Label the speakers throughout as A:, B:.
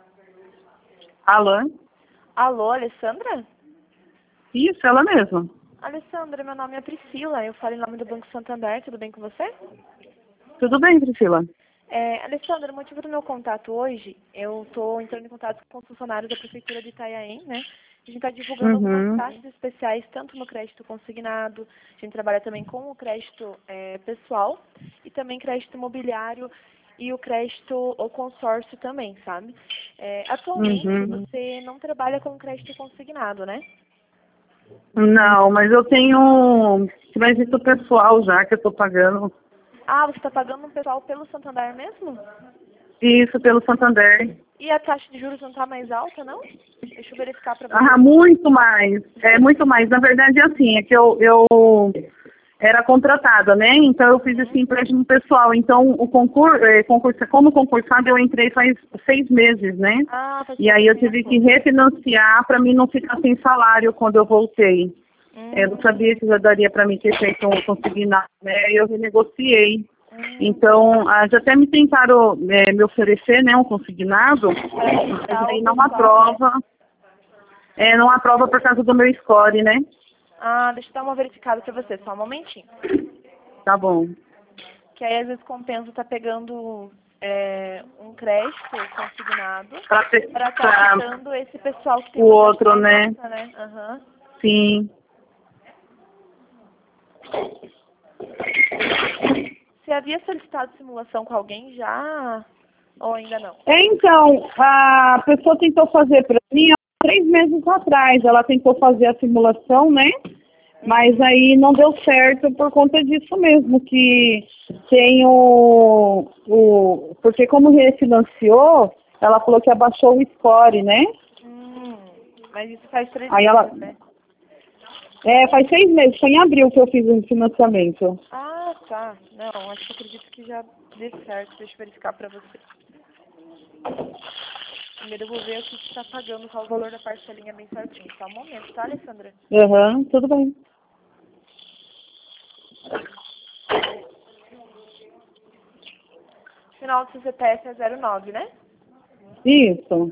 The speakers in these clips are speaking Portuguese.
A: Alô?
B: Alô, Alessandra?
A: Isso, ela mesma.
B: Alessandra, meu nome é Priscila, eu falo em nome do Banco Santander, tudo bem com você?
A: Tudo bem, Priscila?
B: Alessandra, o motivo do meu contato hoje, eu estou entrando em contato com os funcionários da Prefeitura de Itanhaém, né? A gente está divulgando algumas taxas especiais, tanto no crédito consignado, a gente trabalha também com o crédito pessoal e também crédito imobiliário e o crédito ou consórcio também, sabe? Atualmente você não trabalha com crédito consignado, né?
A: Não, mas eu tenho crédito pessoal já que eu estou pagando.
B: Ah, você está pagando um pessoal pelo Santander mesmo?
A: Isso, pelo Santander.
B: E a taxa de juros não está mais alta, não? Deixa eu verificar para você.
A: Ah, muito mais. É muito mais. Na verdade, é assim, é que eu era contratada, né? Então eu fiz esse empréstimo pessoal. Então o como concursada eu entrei faz 6 meses, né?
B: Ah, faz
A: E aí eu
B: pouco
A: tive
B: tempo.
A: que refinanciar para mim não ficar sem salário quando eu voltei. Eu não sabia que já daria para mim ter feito um consignado, né? Eu renegociei. Então, já até me tentaram me oferecer, né, um consignado, mas aí não aprova. Não aprova por causa do meu score, né?
B: Ah, deixa eu dar uma verificada para você, só um momentinho.
A: Tá bom.
B: Que aí às vezes compensa estar pegando um crédito consignado
A: Para
B: estar quitando esse pessoal que tem
A: o
B: uma taxa
A: outro,
B: mais
A: né?
B: alta, né? Aham.
A: Sim.
B: Você havia solicitado simulação com alguém já ou ainda não?
A: Então, a pessoa tentou fazer para mim há 3 meses atrás. Ela tentou fazer a simulação, né? Mas aí não deu certo por conta disso mesmo, que tem porque como refinanciou, ela falou que abaixou o score, né?
B: Mas isso faz 3
A: Aí
B: meses,
A: ela.
B: né?
A: Faz 6 meses, foi em abril que eu fiz o financiamento.
B: Ah, tá. Não, acho que acredito que já dê certo. Deixa eu verificar pra você. Primeiro eu vou ver o que você tá pagando, qual o valor da parcelinha bem certinho. Só um momento, tá, Alessandra?
A: Aham, tudo bem.
B: Final do seu CPF é 09, né?
A: Isso.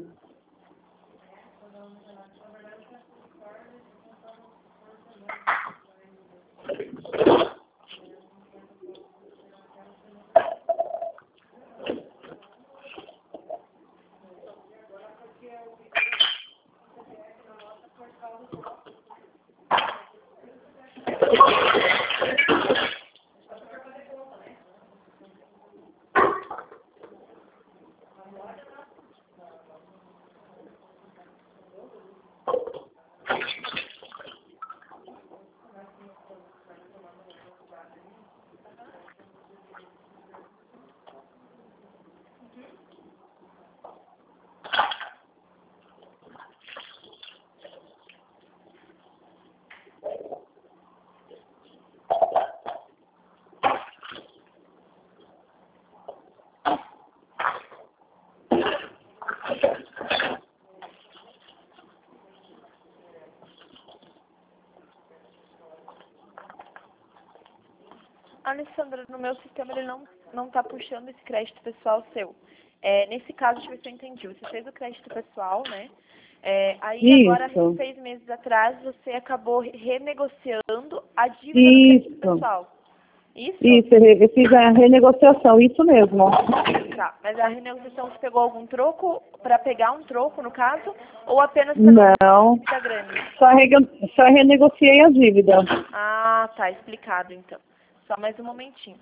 B: Alessandra, no meu sistema ele não tá puxando esse crédito pessoal seu. Nesse caso, deixa eu ver se eu entendi. Você fez o crédito pessoal, né? Aí agora,
A: Isso.
B: 6 meses atrás, você acabou renegociando a dívida do crédito pessoal. Isso?
A: Isso, eu fiz a renegociação, isso mesmo.
B: Tá, mas a renegociação você pegou algum troco, para pegar um troco, no caso, ou apenas pegou
A: Não,
B: uma dívida grande?
A: só renegociei a dívida.
B: Ah, tá, explicado então. Só mais um momentinho.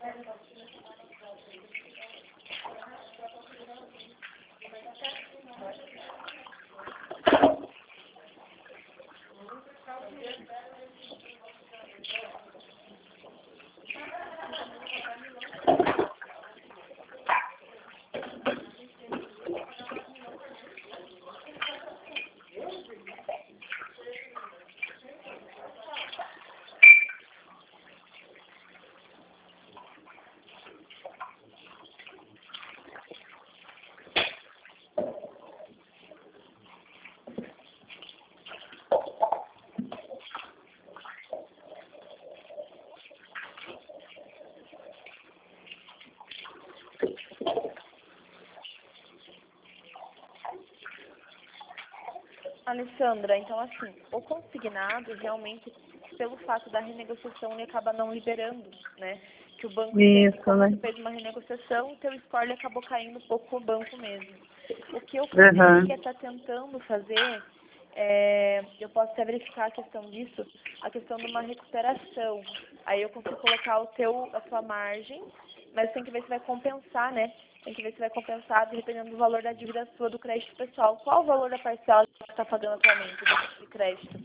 B: Alessandra, então assim, o consignado realmente, pelo fato da renegociação, ele acaba não liberando, né? Que o banco entende como
A: né?
B: você fez uma renegociação, o teu score ele acabou caindo um pouco com o banco mesmo. O que eu
A: Uhum.
B: poderia estar tentando fazer, eu posso até verificar a questão disso, a questão de uma recuperação. Aí eu consigo colocar a sua margem, mas tem que ver se vai compensar, né? Tem que ver se vai compensar dependendo do valor da dívida sua do crédito pessoal. Qual o valor da parcela que você está pagando atualmente de crédito?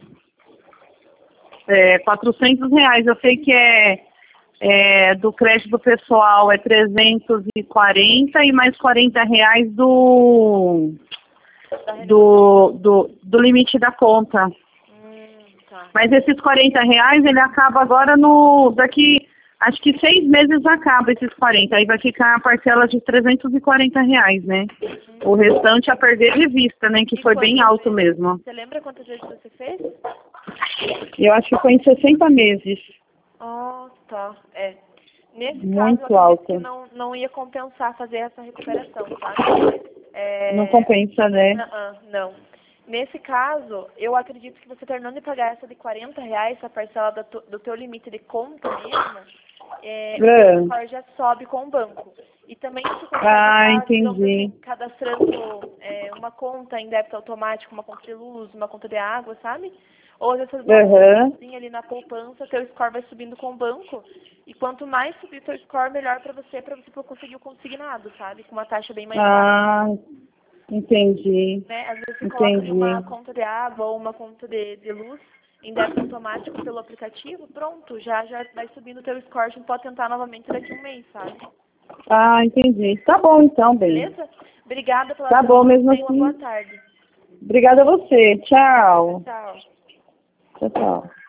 A: R$ 400. Eu sei que do crédito pessoal é 340 e mais R$ 40 do limite da conta.
B: Tá.
A: Mas esses R$ 40, ele acaba agora daqui, acho que 6 meses acaba esses 40. Aí vai ficar a parcela de R$ 340, né? O restante a perder de vista, né? Que foi bem alto mesmo.
B: Você lembra quantas vezes você fez?
A: Eu acho que foi em 60 meses.
B: Tá. Nesse
A: Muito
B: caso, eu acredito que
A: alto.
B: não ia compensar fazer essa recuperação, tá?
A: Não compensa, né?
B: Não. Nesse caso, eu acredito que você terminando de pagar essa de R$ 40, essa parcela do teu limite de conta mesmo, o score já sobe com o banco. E também você consegue estar, digamos assim, cadastrando uma conta em débito automático, uma conta de luz, uma conta de água, sabe? Ou às vezes você ali na poupança, teu score vai subindo com o banco. E quanto mais subir o teu score, melhor para você conseguir o consignado, sabe? Com uma taxa bem mais baixa.
A: Entendi.
B: Né? Às vezes você coloca ali uma conta de água ou uma conta de luz em débito automático pelo aplicativo, pronto, já vai subindo o teu score, a gente pode tentar novamente daqui a um mês, sabe?
A: Entendi. Tá bom então, bem.
B: Beleza? Obrigada pela
A: Tá bom, mesmo assim.
B: Uma boa tarde.
A: Obrigada a você. Tchau.
B: Tchau.
A: Tchau, tchau.